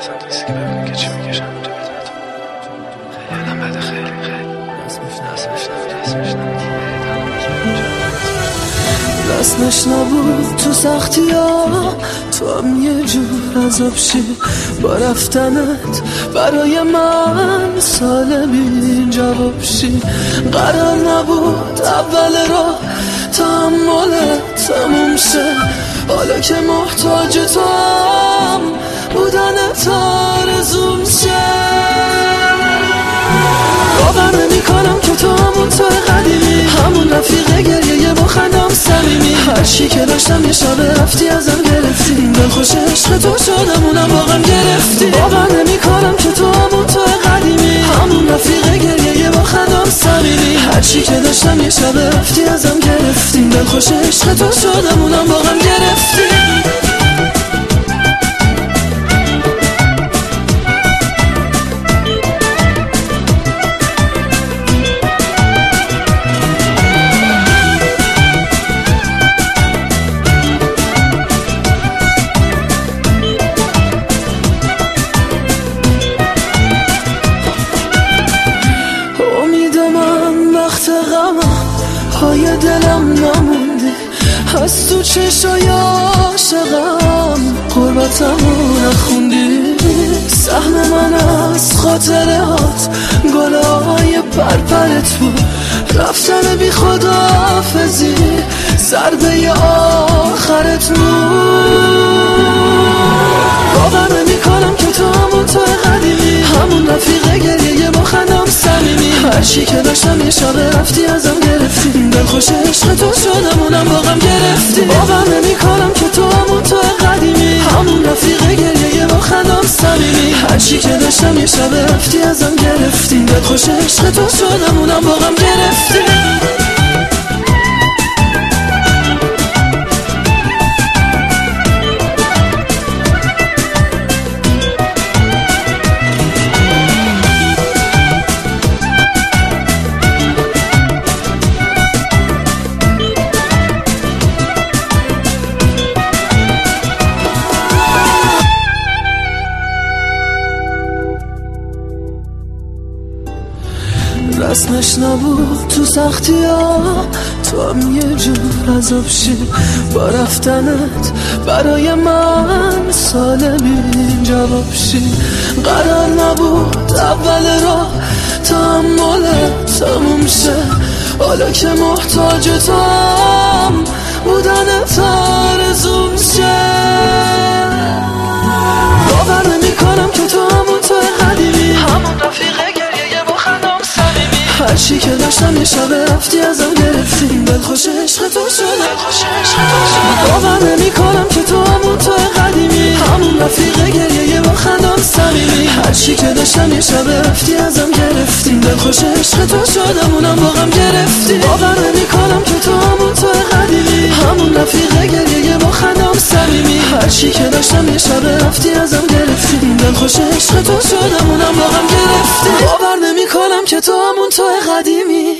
چند تا که ببینی که چی میکشم اینجا بدونتون خیلی آدم بده خیلی رسمش نبود تو سختی ها تو هم یه جور عذاب شی با رفتنت برای من سالمی جواب شی قرار نبود اول راه تحملت تموم شه حالا که محتاج تو هم بودنت آرزوم شه باور نمی کنم که تو همون تو قدیمی همون رفیق گریه با خندم صمیمی هر چی که داشتم یه شب رفتی ازم گرفتی دل خوش عشق تو شدم اونم واقعا گرفتی باور نمی کنم که تو همون تو قدیمی همون رفیق گریه با خندم صمیمی هر چی که داشتم یه شب رفتی ازم گرفتی دل خوش عشق تو شدم اونم واقعا گرفتی پای دلم نموندی از تو چشای عاشقم قربتمو نخوندی سهم من از خاطرات گلای پرپرت بود رفتن بی خداحافظی ضربه آخرت بود باور نمی کنم که تو همون تو قدیمی همون رفیق گریه با خندم صمیمی هر چی که داشتم یه شب رفتی ازم گرفتی دل خوش عشق تو شدم اونم واقعا گرفتی باور نمی کنم که تو همون تو قدیمی همون رفیق گریه با خندم صمیمی هر چی که داشتم یه شب رفتی ازم گرفتی دل خوش عشق تو شدم اونم واقعا گرفتی رسمش نبود تو سختی ها تو هم یه جور عذاب شی با رفتنت برای من سالمی جواب شی قرار نبود اول راه تحملت تموم شه حالا که محتاج تو هم بودنت آرزوم شه باور نمی کنم که تو همون تو قدیمی همون رفیق هر چی که داشتم یه شب رفتی ازم گرفتی دل خوش عشق تو شدم باور نمی کنم که تو همون تو قدیمی همون رفیق گریه با خندم صمیمی هر چی که داشتم یه شب رفتی ازم گرفتی دل خوش عشق تو شدم اونم واقعا گرفتی باور نمی کنم که تو همون تو قدیمی همون رفیق گریه با خندم صمیمی هر چی که داشتم یه شب رفتی ازم گرفتی دل خوش عشق تو شدم اونم واقعا گرفتی باور نمی کنم که تو همون تو قدیمی